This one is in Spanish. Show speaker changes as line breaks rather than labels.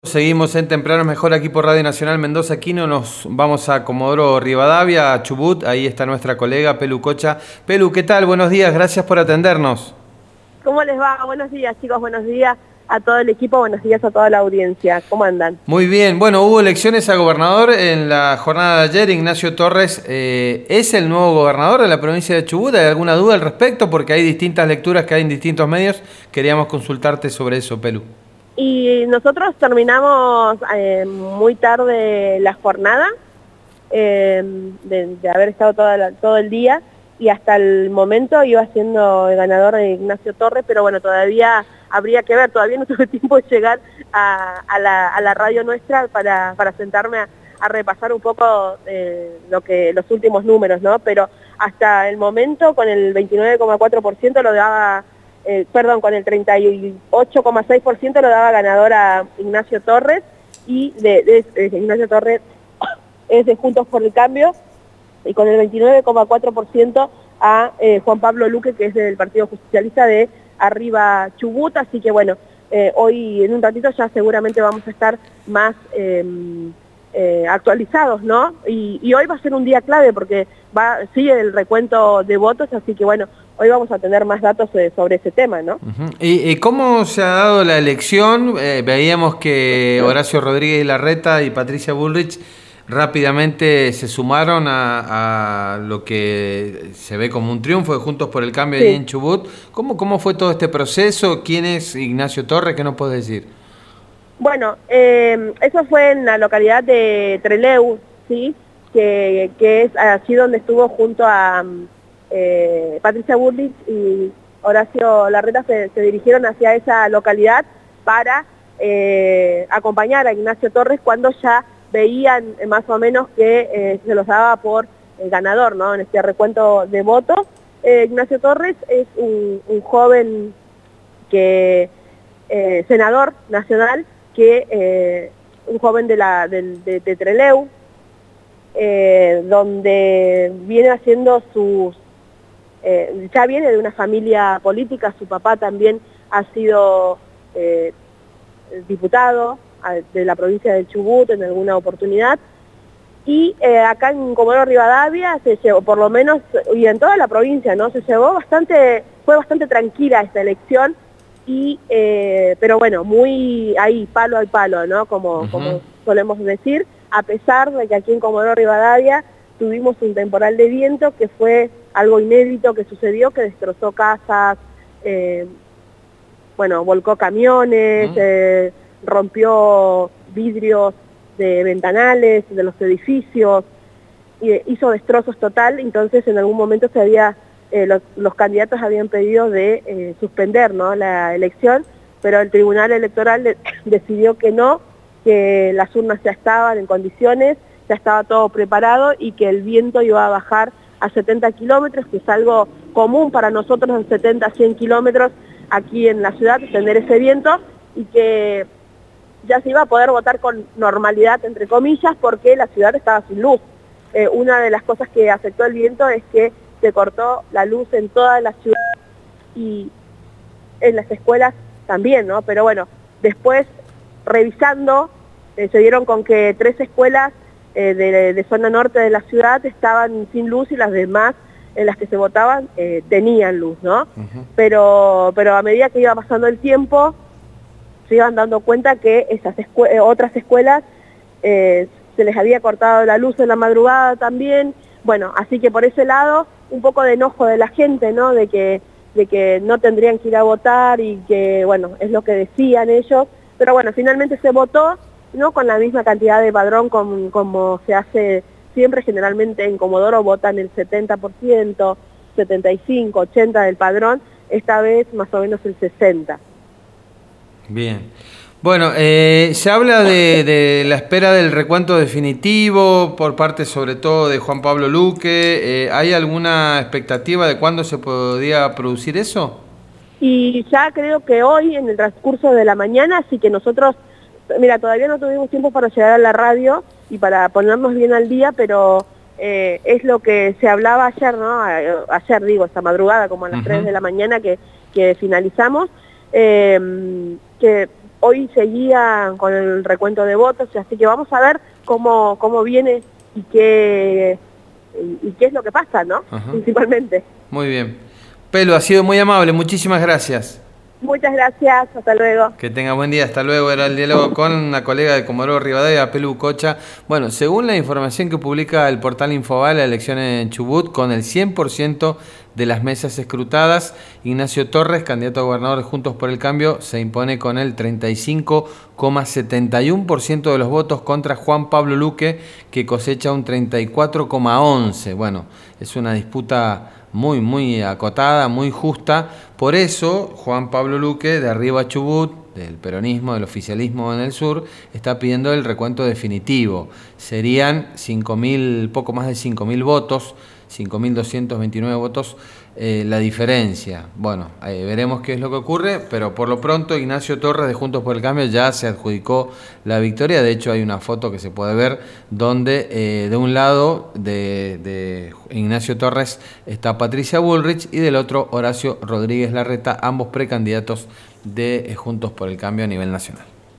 Seguimos en Temprano es Mejor aquí por Radio Nacional Mendoza. Aquí no nos vamos a Comodoro Rivadavia, a Chubut. Ahí está nuestra colega Pelu Cocha. Pelu, ¿qué tal? Buenos días, gracias por atendernos.
¿Cómo les va? Buenos días, chicos, buenos días a todo el equipo, buenos días a toda la audiencia. ¿Cómo andan?
Muy bien, bueno, hubo elecciones a gobernador en la jornada de ayer. Ignacio Torres es el nuevo gobernador de la provincia de Chubut. ¿Hay alguna duda al respecto? Porque hay distintas lecturas que hay en distintos medios. Queríamos consultarte sobre eso, Pelu.
Y nosotros terminamos muy tarde la jornada, de haber estado todo el día, y hasta el momento iba siendo el ganador de Ignacio Torres, pero bueno, todavía habría que ver, todavía no tuve tiempo de llegar a la radio nuestra para sentarme a repasar un poco los últimos números, ¿no? Pero hasta el momento con el 29,4% lo daba... con el 38,6% lo daba ganador a Ignacio Torres, y Ignacio Torres es de Juntos por el Cambio, y con el 29,4% a Juan Pablo Luque, que es del Partido Justicialista de Arriba Chubut. Así que bueno, hoy en un ratito ya seguramente vamos a estar más actualizados, ¿no? Y hoy va a ser un día clave porque sigue el recuento de votos, así que bueno, hoy vamos a tener más datos sobre ese tema, ¿no?
¿Y cómo se ha dado la elección? Veíamos que Horacio Rodríguez Larreta y Patricia Bullrich rápidamente se sumaron a lo que se ve como un triunfo de Juntos por el Cambio, sí, ahí en Chubut. ¿Cómo fue todo este proceso? ¿Quién es Ignacio Torres? ¿Qué nos puedes decir?
Bueno, eso fue en la localidad de Trelew, ¿sí? Que es allí donde estuvo junto a Patricia Bullrich y Horacio Larreta. Se dirigieron hacia esa localidad para acompañar a Ignacio Torres cuando ya veían más o menos que se los daba por ganador, ¿no? En este recuento de votos. Ignacio Torres es un joven senador nacional, un joven de Trelew, donde viene haciendo ya viene de una familia política. Su papá también ha sido diputado de la provincia de Chubut en alguna oportunidad, y acá en Comodoro Rivadavia se llevó, por lo menos, y en toda la provincia, ¿no? Fue bastante tranquila esta elección, pero bueno, muy ahí, palo al palo, ¿no? Como solemos decir, a pesar de que aquí en Comodoro Rivadavia tuvimos un temporal de viento que fue algo inédito que sucedió, que destrozó casas, volcó camiones, rompió vidrios de ventanales de los edificios, hizo destrozos total. Entonces en algún momento los candidatos habían pedido de suspender, ¿no?, la elección, pero el Tribunal Electoral decidió que no, que las urnas ya estaban en condiciones, ya estaba todo preparado, y que el viento iba a bajar a 70 kilómetros, que es algo común para nosotros, en 70 a 100 kilómetros aquí en la ciudad, tener ese viento, y que ya se iba a poder votar con normalidad, entre comillas, porque la ciudad estaba sin luz. Una de las cosas que afectó el viento es que se cortó la luz en toda la ciudad y en las escuelas también, ¿no? Pero bueno, después, revisando, se dieron con que 3 escuelas de zona norte de la ciudad estaban sin luz, y las demás en las que se votaban tenían luz, ¿no? Pero a medida que iba pasando el tiempo, se iban dando cuenta que esas otras escuelas se les había cortado la luz en la madrugada también. Bueno, así que por ese lado, un poco de enojo de la gente, ¿no? De que no tendrían que ir a votar, y que, bueno, es lo que decían ellos. Pero bueno, finalmente se votó, no con la misma cantidad de padrón como se hace siempre. Generalmente en Comodoro votan el 70%, 75, 80% del padrón. Esta vez más o menos el 60%.
Bien. Bueno, se habla de la espera del recuento definitivo por parte sobre todo de Juan Pablo Luque. ¿Hay alguna expectativa de cuándo se podría producir eso?
Y ya creo que hoy, en el transcurso de la mañana, así que nosotros, mira, todavía no tuvimos tiempo para llegar a la radio y para ponernos bien al día, pero es lo que se hablaba ayer, ¿no? Ayer, digo, esta madrugada, como a las 3 de la mañana que finalizamos, que hoy seguía con el recuento de votos, así que vamos a ver cómo viene y qué es lo que pasa, ¿no?
Ajá.
Principalmente.
Muy bien. Pelu, ha sido muy amable, muchísimas gracias.
Muchas gracias, hasta luego.
Que tenga buen día, hasta luego. Era el diálogo con una colega de Comodoro Rivadavia, Pelu Cocha. Bueno, según la información que publica el portal Infobae, la elección en Chubut, con el 100% de las mesas escrutadas, Ignacio Torres, candidato a gobernador de Juntos por el Cambio, se impone con el 35,71% de los votos contra Juan Pablo Luque, que cosecha un 34,11%. Bueno, es una disputa muy acotada, muy justa. Por eso Juan Pablo Luque, de Arriba Chubut, del peronismo, del oficialismo en el sur, está pidiendo el recuento definitivo. Serían 5.000, poco más de 5.000 votos, 5.229 votos, la diferencia. Bueno, veremos qué es lo que ocurre, pero por lo pronto Ignacio Torres de Juntos por el Cambio ya se adjudicó la victoria. De hecho, hay una foto que se puede ver donde de un lado de Ignacio Torres está Patricia Bullrich y del otro Horacio Rodríguez Larreta, ambos precandidatos de Juntos por el Cambio a nivel nacional.